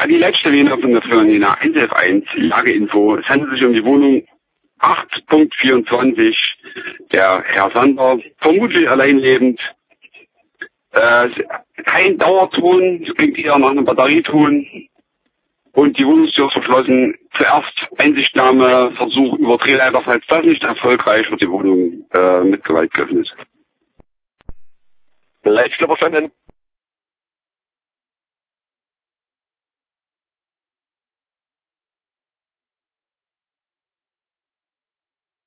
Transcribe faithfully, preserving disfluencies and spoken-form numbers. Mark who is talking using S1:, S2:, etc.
S1: Ja, die Leitstelle hier von der Firma Nina eins elf eins, Lageinfo. Es handelt sich um die Wohnung acht Punkt vierundzwanzig. Der Herr Sander, vermutlich allein lebend. Äh, kein Dauerton, es klingt eher nach einem Batterieton. Und die Wohnungstür ist verschlossen. Zuerst Einsichtnahme, Versuch über Drehleiter, falls das nicht erfolgreich wird, die Wohnung äh, mit Gewalt geöffnet.
S2: Leitstelle verstanden.